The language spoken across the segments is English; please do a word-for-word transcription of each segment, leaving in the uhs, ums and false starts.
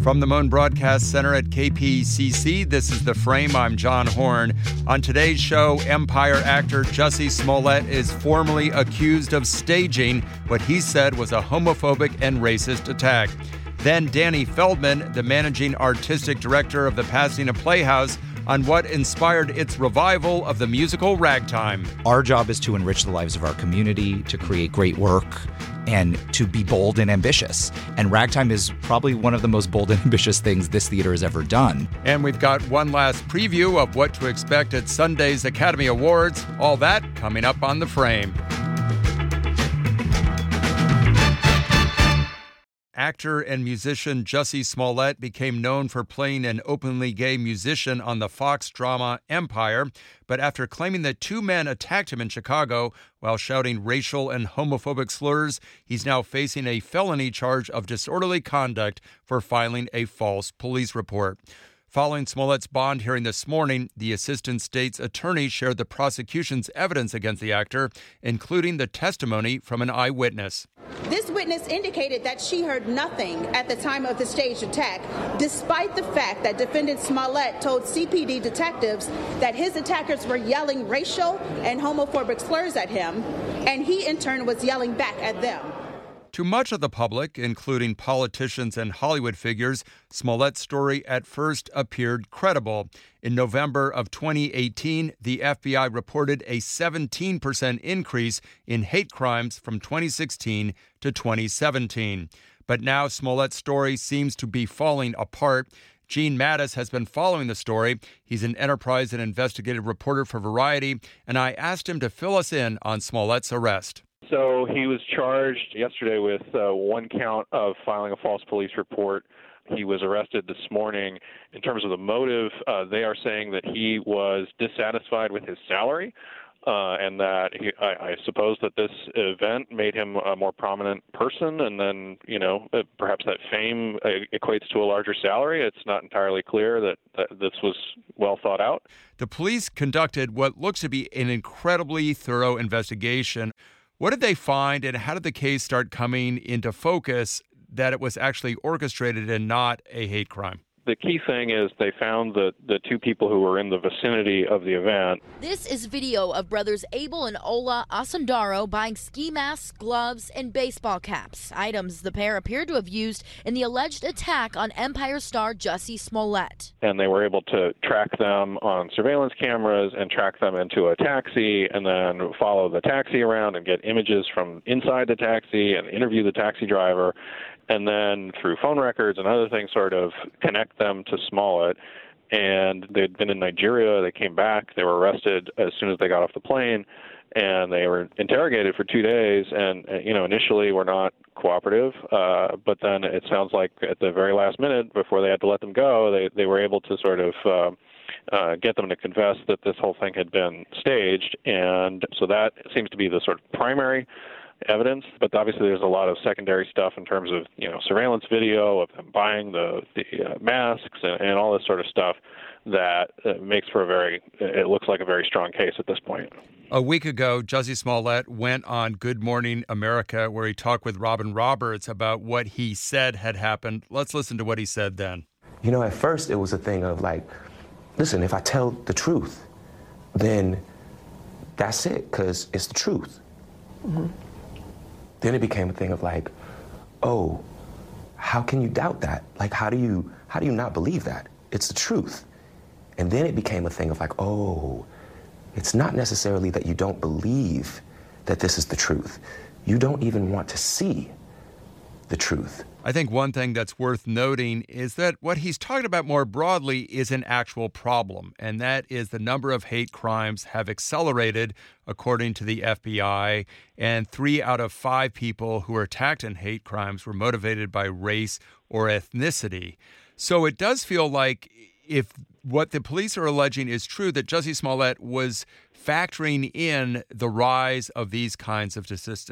From the Moan Broadcast Center at K P C C, this is The Frame. I'm John Horn. On today's show, Empire actor Jussie Smollett is formally accused of staging what he said was a homophobic and racist attack. Then Danny Feldman, the managing artistic director of the Pasadena Playhouse, on what inspired its revival of the musical Ragtime. Our job is to enrich the lives of our community, to create great work, and to be bold and ambitious. And Ragtime is probably one of the most bold and ambitious things this theater has ever done. And we've got one last preview of what to expect at Sunday's Academy Awards. All that coming up on The Frame. Actor and musician Jussie Smollett became known for playing an openly gay musician on the Fox drama Empire, but after claiming that two men attacked him in Chicago while shouting racial and homophobic slurs, he's now facing a felony charge of disorderly conduct for filing a false police report. Following Smollett's bond hearing this morning, the assistant state's attorney shared the prosecution's evidence against the actor, including the testimony from an eyewitness. This witness indicated that she heard nothing at the time of the staged attack, despite the fact that defendant Smollett told C P D detectives that his attackers were yelling racial and homophobic slurs at him, and he in turn was yelling back at them. To much of the public, including politicians and Hollywood figures, Smollett's story at first appeared credible. In November of twenty eighteen, the F B I reported a seventeen percent increase in hate crimes from twenty sixteen to twenty seventeen. But now Smollett's story seems to be falling apart. Gene Mattis has been following the story. He's an enterprise and investigative reporter for Variety, and I asked him to fill us in on Smollett's arrest. So he was charged yesterday with uh, one count of filing a false police report. He was arrested this morning. In terms of the motive, uh, they are saying that he was dissatisfied with his salary, uh, and that he, I, I suppose that this event made him a more prominent person, and then, you know, uh, perhaps that fame uh, equates to a larger salary. It's not entirely clear that, that this was well thought out. The police conducted what looks to be an incredibly thorough investigation. What did they find, and how did the case start coming into focus that it was actually orchestrated and not a hate crime? The key thing is they found the, the two people who were in the vicinity of the event. This is video of brothers Abel and Ola Asundaro buying ski masks, gloves, and baseball caps, items the pair appeared to have used in the alleged attack on Empire star Jussie Smollett. And they were able to track them on surveillance cameras and track them into a taxi and then follow the taxi around and get images from inside the taxi and interview the taxi driver. And then through phone records and other things sort of connect them to Smollett. And they'd been in Nigeria. They came back. They were arrested as soon as they got off the plane, and they were interrogated for two days. And, you know, initially were not cooperative, uh, but then it sounds like at the very last minute, before they had to let them go, they, they were able to sort of uh, uh, get them to confess that this whole thing had been staged. And so that seems to be the sort of primary evidence, but obviously there's a lot of secondary stuff in terms of, you know, surveillance video of them buying the, the uh, masks and, and all this sort of stuff that uh, makes for a very, it looks like a very strong case at this point. A week ago, Jussie Smollett went on Good Morning America, where he talked with Robin Roberts about what he said had happened. Let's listen to what he said then. You know, at first it was a thing of like, listen, if I tell the truth, then that's it, because it's the truth. Mm-hmm. Then it became a thing of like, oh, how can you doubt that? Like, how do you how do you not believe that? It's the truth. And then it became a thing of like, oh, it's not necessarily that you don't believe that this is the truth. You don't even want to see the truth. I think one thing that's worth noting is that what he's talking about more broadly is an actual problem, and that is the number of hate crimes have accelerated, according to the F B I, and three out of five people who were attacked in hate crimes were motivated by race or ethnicity. So it does feel like if what the police are alleging is true, that Jussie Smollett was factoring in the rise of these kinds of statistics.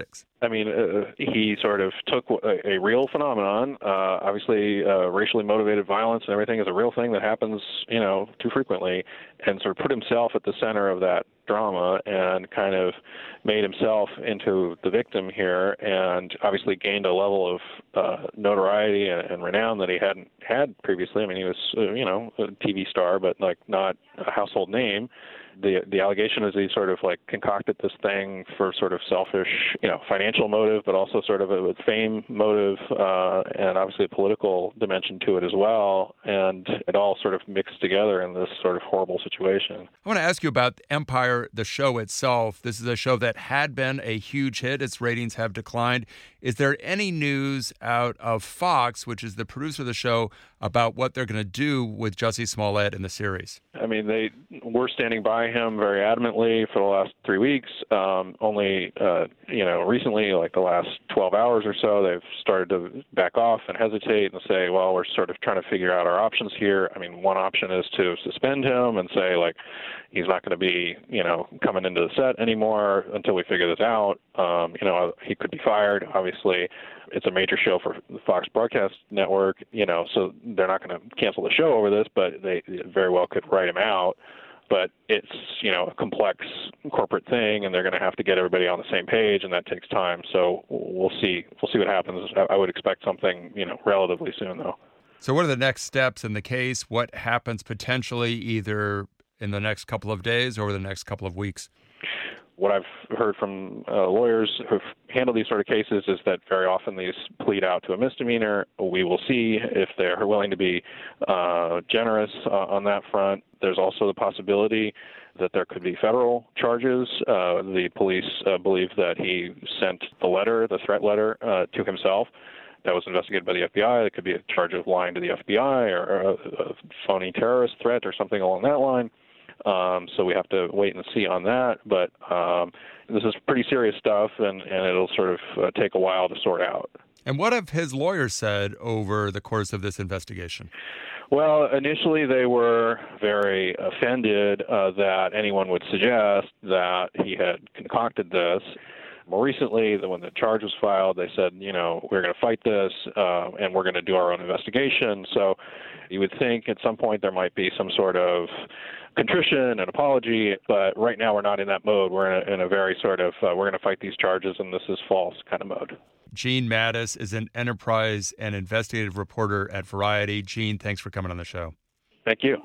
I mean, uh, he sort of took a, a real phenomenon. Uh, obviously, uh, racially motivated violence and everything is a real thing that happens, you know, too frequently, and sort of put himself at the center of that drama and kind of made himself into the victim here, and obviously gained a level of uh, notoriety and, and renown that he hadn't had previously. I mean, he was, uh, you know, a T V star, but like not a household name. The the allegation is he sort of like concocted this thing for sort of selfish, you know, financial motive, but also sort of a fame motive, uh, and obviously a political dimension to it as well. And it all sort of mixed together in this sort of horrible situation. I want to ask you about Empire, the show itself. This is a show that had been a huge hit. Its ratings have declined. Is there any news out of Fox, which is the producer of the show, about what they're going to do with Jussie Smollett in the series? I mean, they were standing by him very adamantly for the last three weeks. Um, only, uh, you know, recently, like the last twelve hours or so, they've started to back off and hesitate and say, well, we're sort of trying to figure out our options here. I mean, one option is to suspend him and say, like, he's not going to be, you know, coming into the set anymore until we figure this out. Um, you know, he could be fired, obviously. It's a major show for the Fox broadcast network, you know, so they're not going to cancel the show over this, but they very well could write him out. But it's, you know, a complex corporate thing, and they're going to have to get everybody on the same page, and that takes time. So we'll see. We'll see what happens. I would expect something, you know, relatively soon, though. So what are the next steps in the case? What happens potentially either in the next couple of days or the next couple of weeks? What I've heard from uh, lawyers who've handled these sort of cases is that very often these plead out to a misdemeanor. We will see if they're willing to be uh, generous uh, on that front. There's also the possibility that there could be federal charges. Uh, the police uh, believe that he sent the letter, the threat letter, uh, to himself. That was investigated by the F B I. It could be a charge of lying to the F B I or a, a phony terrorist threat or something along that line. Um, so we have to wait and see on that. But um, this is pretty serious stuff, and, and it'll sort of uh, take a while to sort out. And what have his lawyers said over the course of this investigation? Well, initially they were very offended uh, that anyone would suggest that he had concocted this. More recently, when the charge was filed, they said, you know, we're going to fight this uh, and we're going to do our own investigation. So you would think at some point there might be some sort of contrition and apology, but right now we're not in that mode. We're in a, in a very sort of, uh, we're going to fight these charges and this is false kind of mode. Gene Mattis is an enterprise and investigative reporter at Variety. Gene, thanks for coming on the show. Thank you.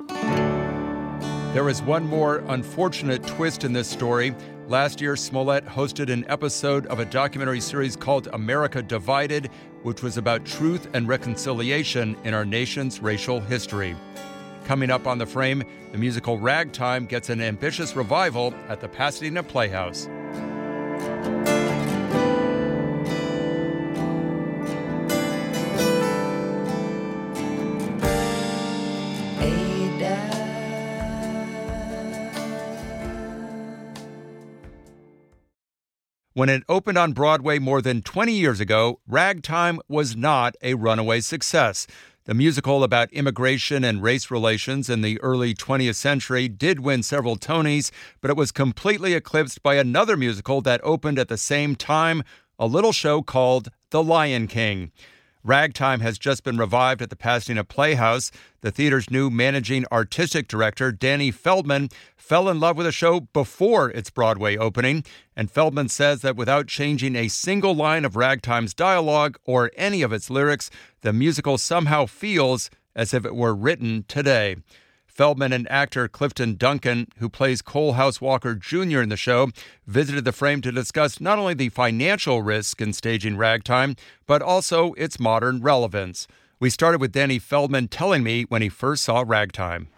There is one more unfortunate twist in this story. Last year, Smollett hosted an episode of a documentary series called America Divided, which was about truth and reconciliation in our nation's racial history. Coming up on The Frame, the musical Ragtime gets an ambitious revival at the Pasadena Playhouse. When it opened on Broadway more than twenty years ago, Ragtime was not a runaway success. The musical about immigration and race relations in the early twentieth century did win several Tonys, but it was completely eclipsed by another musical that opened at the same time, a little show called The Lion King. Ragtime has just been revived at the Pasadena Playhouse. The theater's new managing artistic director, Danny Feldman, fell in love with the show before its Broadway opening, and Feldman says that without changing a single line of Ragtime's dialogue or any of its lyrics, the musical somehow feels as if it were written today. Feldman and actor Clifton Duncan, who plays Cole House Walker Junior in the show, visited The Frame to discuss not only the financial risk in staging Ragtime, but also its modern relevance. We started with Danny Feldman telling me when he first saw Ragtime.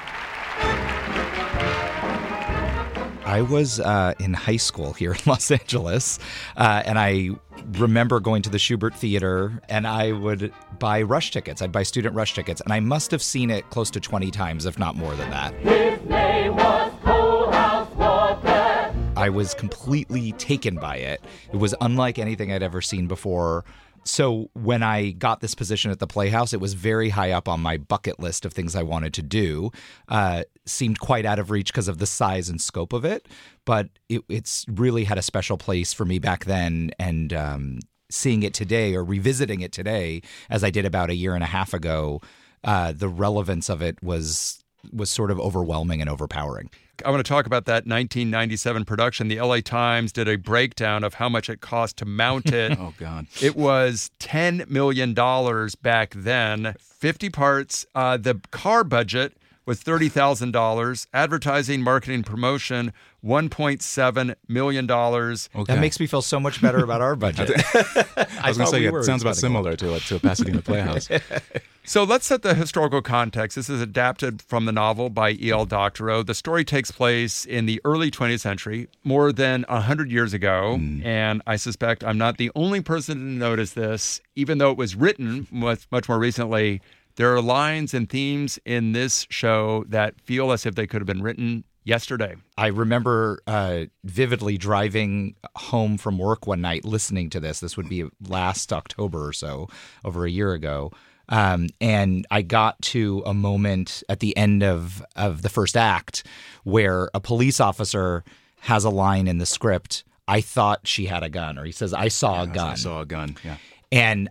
I was uh, in high school here in Los Angeles, uh, and I remember going to the Shubert Theater, and I would buy Rush tickets. I'd buy student Rush tickets, and I must have seen it close to twenty times, if not more than that. His name was Cole House Walker. I was completely taken by it. It was unlike anything I'd ever seen before. So when I got this position at the Playhouse, it was very high up on my bucket list of things I wanted to do. Uh, seemed quite out of reach because of the size and scope of it, but it, it's really had a special place for me back then. And um, seeing it today or revisiting it today, as I did about a year and a half ago, uh, the relevance of it was was sort of overwhelming and overpowering. I want to talk about that nineteen ninety-seven production. The L A Times did a breakdown of how much it cost to mount it. Oh, God. It was ten million dollars back then, fifty parts. Uh, the car budget was thirty thousand dollars. Advertising, marketing, promotion, one point seven million dollars. Okay. That makes me feel so much better about our budget. I was going to say, it sounds about similar to, a- to a Pasadena Playhouse. So let's set the historical context. This is adapted from the novel by E L Doctorow. The story takes place in the early twentieth century, more than one hundred years ago. Mm. And I suspect I'm not the only person to notice this, even though it was written much, much more recently. There are lines and themes in this show that feel as if they could have been written yesterday. I remember uh, vividly driving home from work one night listening to this. This would be last October or so, over a year ago. Um, and I got to a moment at the end of, of the first act where a police officer has a line in the script, "I thought she had a gun," or he says, "I saw yeah, a gun." I saw a gun, yeah. And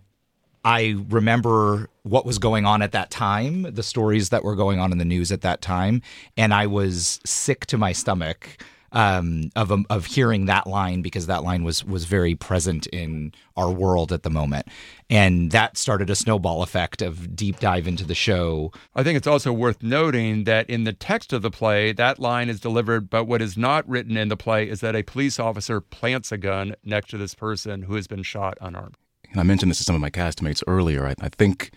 I remember what was going on at that time, the stories that were going on in the news at that time, and I was sick to my stomach um, of um, of hearing that line, because that line was was very present in our world at the moment. And that started a snowball effect of deep dive into the show. I think it's also worth noting that in the text of the play, that line is delivered, but what is not written in the play is that a police officer plants a gun next to this person who has been shot unarmed. And I mentioned this to some of my castmates earlier. I, I think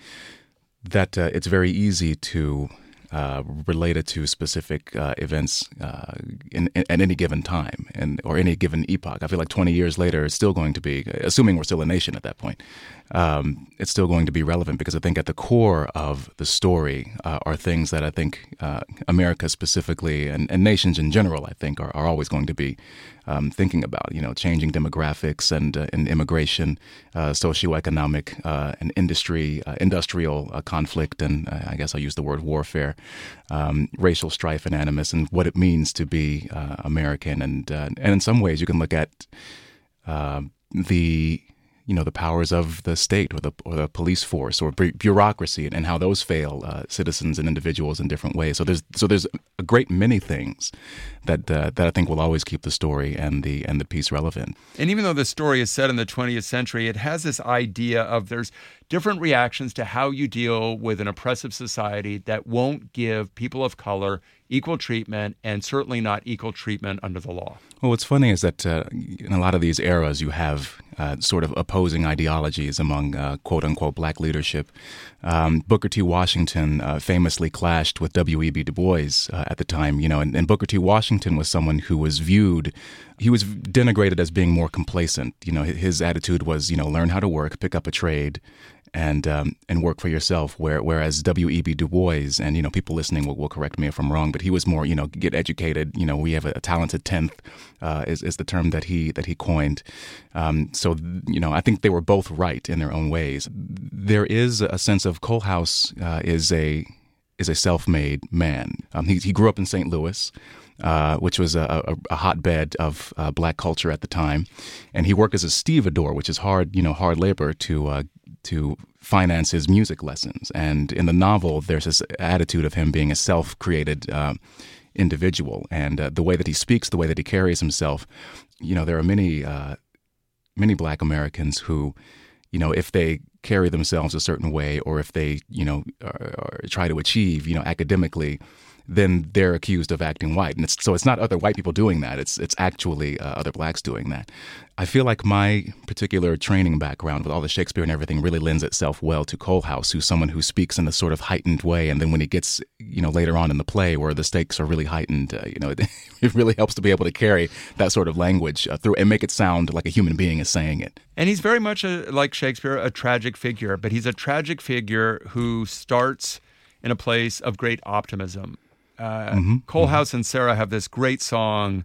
that uh, it's very easy to uh, relate it to specific uh, events uh, in, in, at any given time and or any given epoch. I feel like twenty years later, it's still going to be, assuming we're still a nation at that point, um, it's still going to be relevant, because I think at the core of the story uh, are things that I think uh, America specifically and, and nations in general, I think, are, are always going to be Um, thinking about, you know, changing demographics and uh, and immigration, uh, socioeconomic uh, and industry, uh, industrial uh, conflict, and uh, I guess I'll use the word warfare, um, racial strife and animus, and what it means to be uh, American. And uh, and in some ways, you can look at uh, the you know the powers of the state or the or the police force or bu- bureaucracy and, and how those fail uh, citizens and individuals in different ways. So there's so there's a great many things that uh, that I think will always keep the story and the and the piece relevant. And even though the story is set in the twentieth century, it has this idea of there's different reactions to how you deal with an oppressive society that won't give people of color equal treatment, and certainly not equal treatment under the law. Well, what's funny is that uh, in a lot of these eras, you have uh, sort of opposing ideologies among uh, quote-unquote black leadership. Um, Booker T. Washington uh, famously clashed with W E B Du Bois uh, at the time, you know, and, and Booker T. Washington was someone who was viewed, he was denigrated as being more complacent. You know, his attitude was, you know, learn how to work, pick up a trade, and um, and work for yourself. Where, whereas W E B Du Bois, and you know, people listening will, will correct me if I'm wrong, but he was more, you know, get educated. You know, we have a, a talented tenth uh, is is the term that he that he coined. Um, so you know, I think they were both right in their own ways. There is a sense of Cole House uh, is a is a self-made man. Um, he he grew up in Saint Louis. Uh, which was a, a, a hotbed of uh, black culture at the time, and he worked as a stevedore, which is hard, you know, hard labor to uh, to finance his music lessons. And in the novel, there's this attitude of him being a self-created uh, individual, and uh, the way that he speaks, the way that he carries himself. You know, there are many uh, many black Americans who, you know, if they carry themselves a certain way, or if they, you know, are, are try to achieve, you know, academically, then they're accused of acting white. And it's, so it's not other white people doing that. It's it's actually uh, other blacks doing that. I feel like my particular training background with all the Shakespeare and everything really lends itself well to Cole House, who's someone who speaks in a sort of heightened way. And then when he gets, you know, later on in the play where the stakes are really heightened, uh, you know, it, it really helps to be able to carry that sort of language uh, through and make it sound like a human being is saying it. And he's very much a, like Shakespeare, a tragic figure, but he's a tragic figure who starts in a place of great optimism. Uh, mm-hmm. Cole mm-hmm. House and Sarah have this great song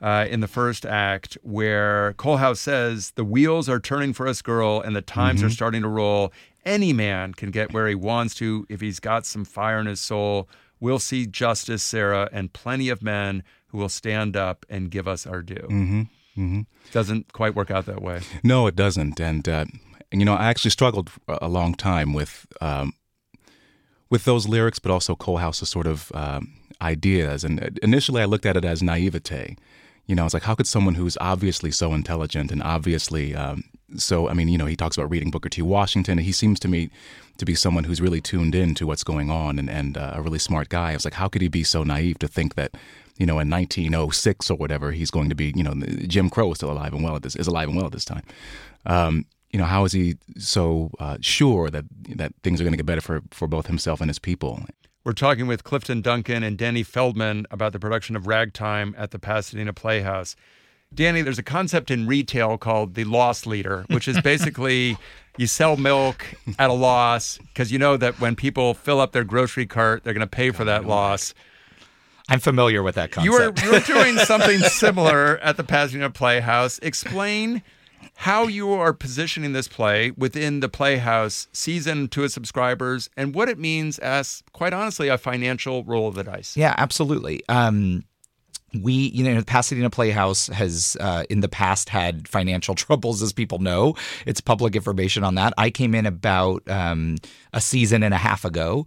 uh, in the first act where Coalhouse says, the wheels are turning for us, girl, and the times mm-hmm. are starting to roll. Any man can get where he wants to if he's got some fire in his soul. We'll see justice, Sarah, and plenty of men who will stand up and give us our due. Mm-hmm. Mm-hmm. Doesn't quite work out that way. No, it doesn't. And, uh, and you know, I actually struggled a long time with um, with those lyrics, but also Coalhouse's sort of um, ideas. And initially I looked at it as naivete. You know, it's like, how could someone who's obviously so intelligent and obviously um, so, I mean, you know, he talks about reading Booker T. Washington. And he seems to me to be someone who's really tuned in to what's going on and, and uh, a really smart guy. I was like, how could he be so naive to think that, you know, in nineteen oh six or whatever, he's going to be, you know, Jim Crow is still alive and well at this, is alive and well at this time. Um, you know, how is he so uh, sure that that things are going to get better for, for both himself and his people? We're talking with Clifton Duncan and Danny Feldman about the production of Ragtime at the Pasadena Playhouse. Danny, there's a concept in retail called the loss leader, which is basically you sell milk at a loss because you know that when people fill up their grocery cart, they're going to pay for that loss. I'm familiar with that concept. You were, you were doing something similar at the Pasadena Playhouse. Explain how you are positioning this play within the Playhouse season to its subscribers and what it means as, quite honestly, a financial roll of the dice. Yeah, absolutely. Um, we, you know, the Pasadena Playhouse has uh, in the past had financial troubles, as people know. It's public information on that. I came in about um, a season and a half ago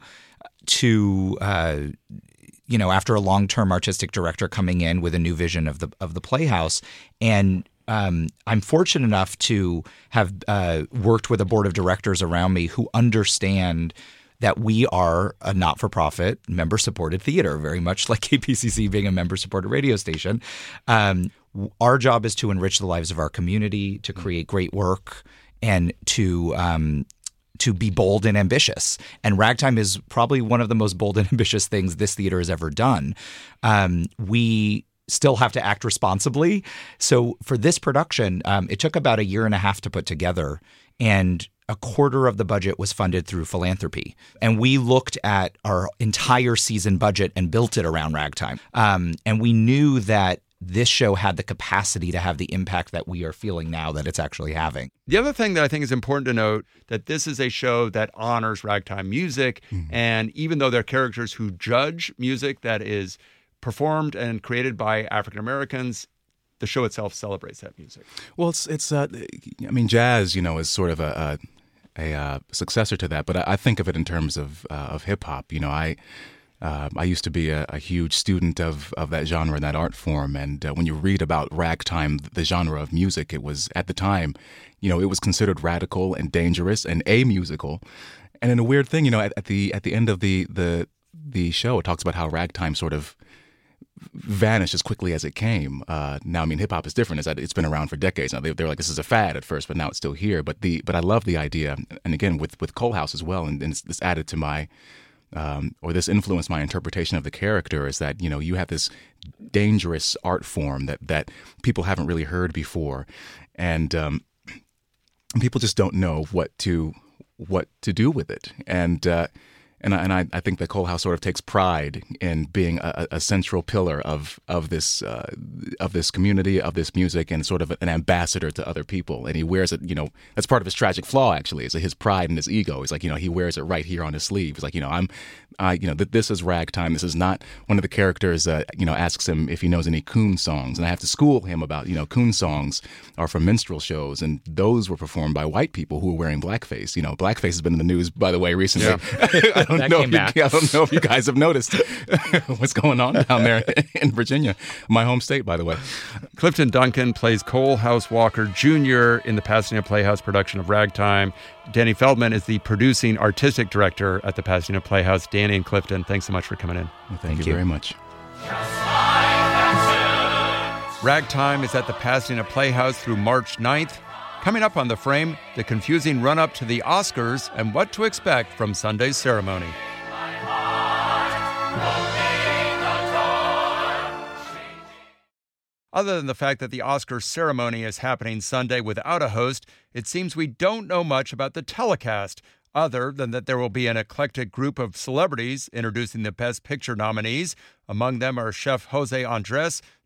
to, uh, you know, after a long-term artistic director coming in with a new vision of the of the Playhouse, and Um, I'm fortunate enough to have uh, worked with a board of directors around me who understand that we are a not-for-profit, member-supported theater, very much like K P C C being a member-supported radio station. Um, our job is to enrich the lives of our community, to create great work, and to um, to be bold and ambitious. And Ragtime is probably one of the most bold and ambitious things this theater has ever done. Um, we still have to act responsibly. So for this production, um, it took about a year and a half to put together, and a quarter of the budget was funded through philanthropy. And we looked at our entire season budget and built it around Ragtime. Um, and we knew that this show had the capacity to have the impact that we are feeling now that it's actually having. The other thing that I think is important to note, that this is a show that honors ragtime music. Mm-hmm. And even though there are characters who judge music that is performed and created by African Americans, the show itself celebrates that music. Well, it's it's. Uh, I mean, jazz, you know, is sort of a a, a uh, successor to that, but I, I think of it in terms of uh, of hip hop. You know, I uh, I used to be a, a huge student of of that genre, that art form, and uh, when you read about ragtime, the genre of music, it was at the time, you know, it was considered radical and dangerous and amusical, and in a weird thing, you know, at, at the at the end of the the the show, it talks about how ragtime sort of vanished as quickly as it came. Uh, now, I mean, hip hop is different. Is that it's been around for decades now. They, they're like, this is a fad at first, but now it's still here. But the but I love the idea, and again with with Coalhouse as well, and, and it's, this added to my um, or this influenced my interpretation of the character is that you know you have this dangerous art form that that people haven't really heard before, and um, people just don't know what to what to do with it, and. Uh, And I, and I, I think that Coalhouse sort of takes pride in being a, a central pillar of of this uh, of this community, of this music, and sort of an ambassador to other people. And he wears it, you know, that's part of his tragic flaw, actually, is his pride and his ego. He's like, you know, he wears it right here on his sleeve. He's like, you know, I'm, I, you know, th- this is ragtime. This is not one of the characters, uh, you know, asks him if he knows any coon songs. And I have to school him about, you know, coon songs are from minstrel shows. And those were performed by white people who were wearing blackface. You know, blackface has been in the news, by the way, recently. Yeah. I, don't that know came if back. you, I don't know if you guys have noticed what's going on down there in Virginia, my home state, by the way. Clifton Duncan plays Coalhouse Walker Junior in the Pasadena Playhouse production of Ragtime. Danny Feldman is the producing artistic director at the Pasadena Playhouse. Danny and Clifton, thanks so much for coming in. Well, thank, thank you, you very much. Ragtime is at the Pasadena Playhouse through March ninth. Coming up on The Frame, the confusing run-up to the Oscars and what to expect from Sunday's ceremony. Other than the fact that the Oscar ceremony is happening Sunday without a host, it seems we don't know much about the telecast, other than that there will be an eclectic group of celebrities introducing the Best Picture nominees. Among them are Chef Jose Andres,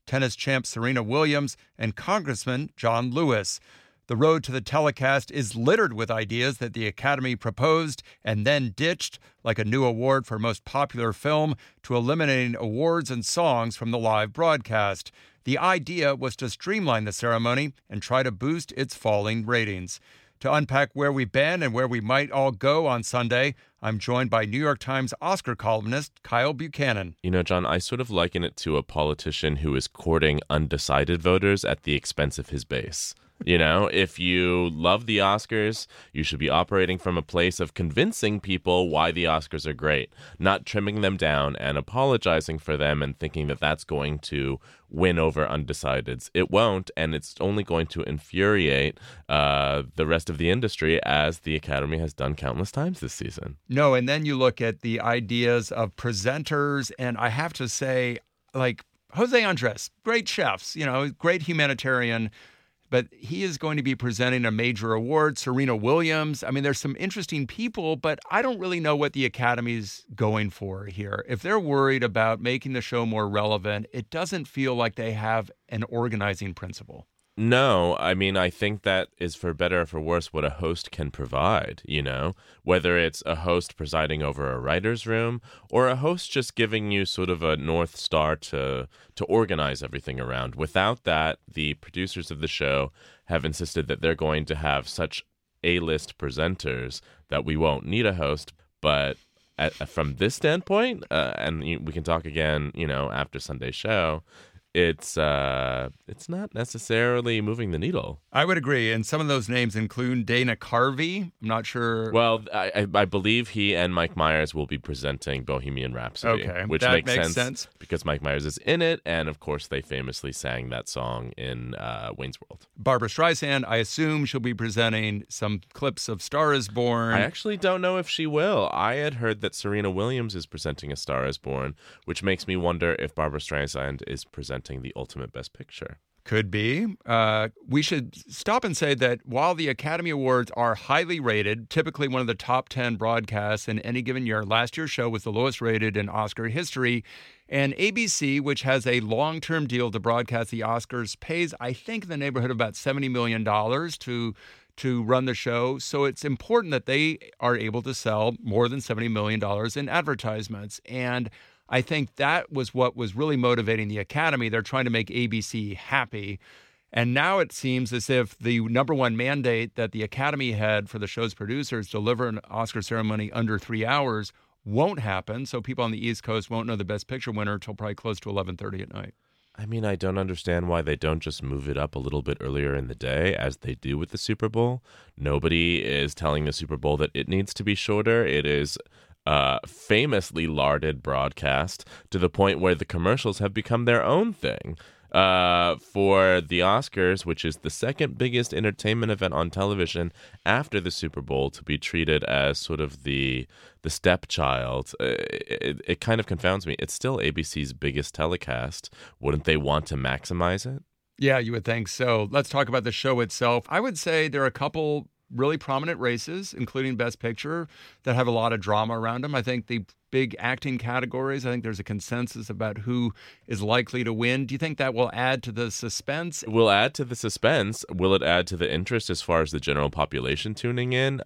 tennis champ Serena Williams, and Congressman John Lewis. The road to the telecast is littered with ideas that the Academy proposed and then ditched, like a new award for most popular film, to eliminating awards and songs from the live broadcast. The idea was to streamline the ceremony and try to boost its falling ratings. To unpack where we've been and where we might all go on Sunday, I'm joined by New York Times Oscar columnist Kyle Buchanan. You know, John, I sort of liken it to a politician who is courting undecided voters at the expense of his base. You know, if you love the Oscars, you should be operating from a place of convincing people why the Oscars are great, not trimming them down and apologizing for them and thinking that that's going to win over undecideds. It won't, and it's only going to infuriate uh, the rest of the industry, as the Academy has done countless times this season. No, and then you look at the ideas of presenters, and I have to say, like, Jose Andres, great chefs, you know, great humanitarian, but he is going to be presenting a major award. Serena Williams. I mean, there's some interesting people, but I don't really know what the Academy's going for here. If they're worried about making the show more relevant, it doesn't feel like they have an organizing principle. No, I mean, I think that is for better or for worse what a host can provide, you know, whether it's a host presiding over a writer's room or a host just giving you sort of a North Star to to organize everything around. Without that, the producers of the show have insisted that they're going to have such A-list presenters that we won't need a host. But at, from this standpoint, uh, and we can talk again, you know, after Sunday's show, It's uh, it's not necessarily moving the needle. I would agree. And some of those names include Dana Carvey. I'm not sure. Well, I, I believe he and Mike Myers will be presenting Bohemian Rhapsody, okay, which that makes, makes sense, sense because Mike Myers is in it. And, of course, they famously sang that song in uh, Wayne's World. Barbra Streisand, I assume she'll be presenting some clips of Star is Born. I actually don't know if she will. I had heard that Serena Williams is presenting A Star is Born, which makes me wonder if Barbra Streisand is presenting the ultimate Best Picture. Could be. Uh, we should stop and say that while the Academy Awards are highly rated, typically one of the top ten broadcasts in any given year, last year's show was the lowest rated in Oscar history. And A B C, which has a long-term deal to broadcast the Oscars, pays, I think, in the neighborhood of about seventy million dollars to to run the show. So it's important that they are able to sell more than seventy million dollars in advertisements. And I think that was what was really motivating the Academy. They're trying to make A B C happy. And now it seems as if the number one mandate that the Academy had for the show's producers, deliver an Oscar ceremony under three hours, won't happen. So people on the East Coast won't know the Best Picture winner until probably close to eleven thirty at night. I mean, I don't understand why they don't just move it up a little bit earlier in the day, as they do with the Super Bowl. Nobody is telling the Super Bowl that it needs to be shorter. It is Uh, famously larded broadcast to the point where the commercials have become their own thing. Uh, for the Oscars, which is the second biggest entertainment event on television after the Super Bowl, to be treated as sort of the the stepchild, uh, it, it kind of confounds me. It's still A B C's biggest telecast. Wouldn't they want to maximize it? Yeah, you would think so. Let's talk about the show itself. I would say there are a couple really prominent races, including Best Picture, that have a lot of drama around them. I think the big acting categories, I think there's a consensus about who is likely to win. Do you think that will add to the suspense? It will add to the suspense. Will it add to the interest as far as the general population tuning in?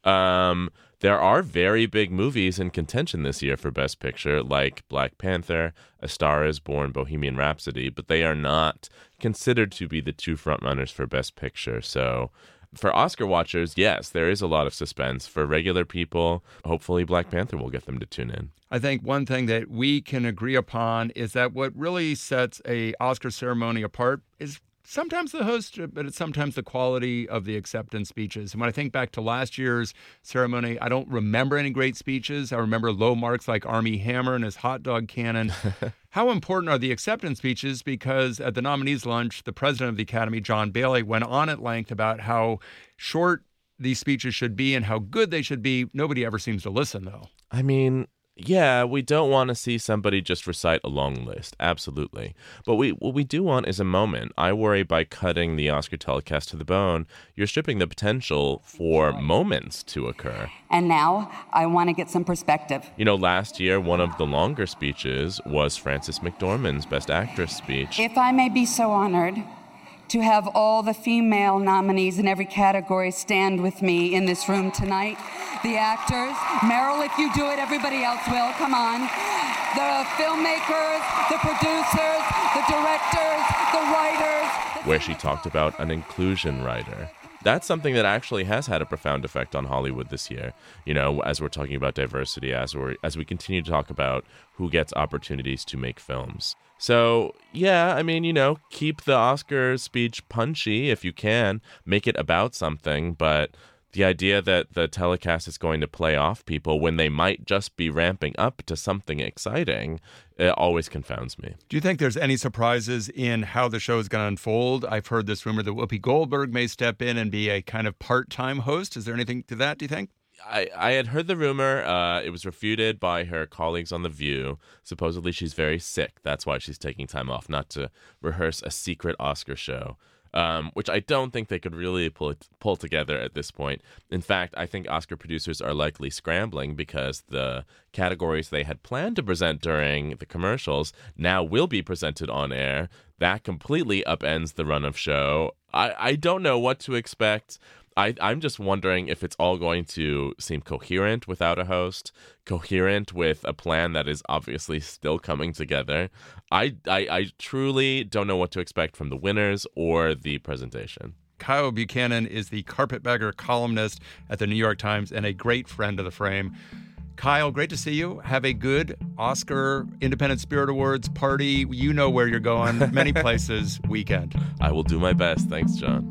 Um, there are very big movies in contention this year for Best Picture, like Black Panther, A Star is Born, Bohemian Rhapsody, but they are not considered to be the two frontrunners for Best Picture. So for Oscar watchers, yes, there is a lot of suspense. For regular people, hopefully Black Panther will get them to tune in. I think one thing that we can agree upon is that what really sets a Oscar ceremony apart is sometimes the host, but it's sometimes the quality of the acceptance speeches. And when I think back to last year's ceremony, I don't remember any great speeches. I remember low marks like Armie Hammer and his hot dog cannon. How important are the acceptance speeches? Because at the nominees' lunch, the president of the Academy, John Bailey, went on at length about how short these speeches should be and how good they should be. Nobody ever seems to listen, though. I mean, Yeah, we don't want to see somebody just recite a long list. Absolutely. But we what we do want is a moment. I worry by cutting the Oscar telecast to the bone, you're stripping the potential for moments to occur. And now I want to get some perspective. You know, last year, one of the longer speeches was Frances McDormand's Best Actress speech. If I may be so honored to have all the female nominees in every category stand with me in this room tonight. The actors, Meryl, if you do it, everybody else will, come on. The filmmakers, the producers, the directors, the writers. Where she talked about an inclusion writer. That's something that actually has had a profound effect on Hollywood this year. You know, as we're talking about diversity, as we as we continue to talk about who gets opportunities to make films. So, yeah, I mean, you know, keep the Oscar speech punchy if you can. Make it about something, but the idea that the telecast is going to play off people when they might just be ramping up to something exciting, it always confounds me. Do you think there's any surprises in how the show is going to unfold? I've heard this rumor that Whoopi Goldberg may step in and be a kind of part-time host. Is there anything to that, do you think? I, I had heard the rumor. Uh, it was refuted by her colleagues on The View. Supposedly she's very sick. That's why she's taking time off, not to rehearse a secret Oscar show, um, which I don't think they could really pull, pull together at this point. In fact, I think Oscar producers are likely scrambling because the categories they had planned to present during the commercials now will be presented on air. That completely upends the run of show. I, I don't know what to expect. I, I'm just wondering if it's all going to seem coherent without a host, coherent with a plan that is obviously still coming together. I, I, I truly don't know what to expect from the winners or the presentation. Kyle Buchanan is the carpetbagger columnist at the New York Times and a great friend of the frame. Kyle, great to see you. Have a good Oscar Independent Spirit Awards party. You know where you're going. Many places weekend. I will do my best. Thanks, John.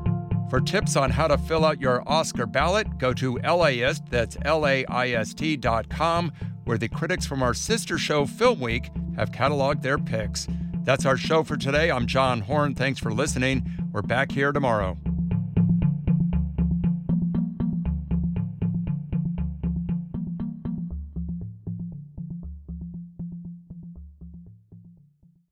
For tips on how to fill out your Oscar ballot, go to LAist, that's L A I S T dot com, where the critics from our sister show Film Week have cataloged their picks. That's our show for today. I'm John Horn. Thanks for listening. We're back here tomorrow.